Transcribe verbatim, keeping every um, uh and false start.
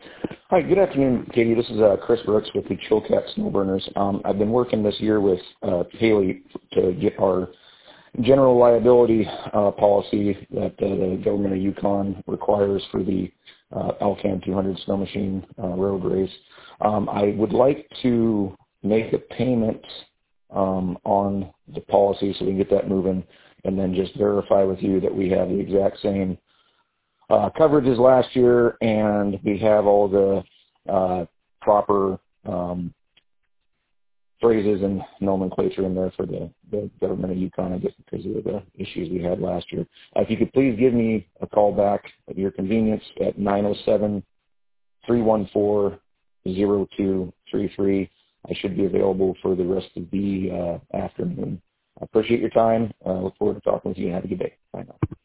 Hi, good afternoon, Katie. This is uh, Chris Brooks with the Chilcat Snowburners. Um, I've been working this year with uh, Haley to get our general liability uh, policy that uh, the government of Yukon requires for the uh, Alcan two hundred snow machine uh, road race. Um, I would like to make a payment um, on the policy so we can get that moving, and then just verify with you that we have the exact same uh, coverages last year, and we have all the uh, proper um, phrases and nomenclature in there for the, the government of Yukon, I guess, because of the issues we had last year. Uh, if you could please give me a call back at your convenience at nine oh seven, three one four, oh two three three. I should be available for the rest of the uh, afternoon. I appreciate your time. I uh, look forward to talking with you, and have a good day. Bye now.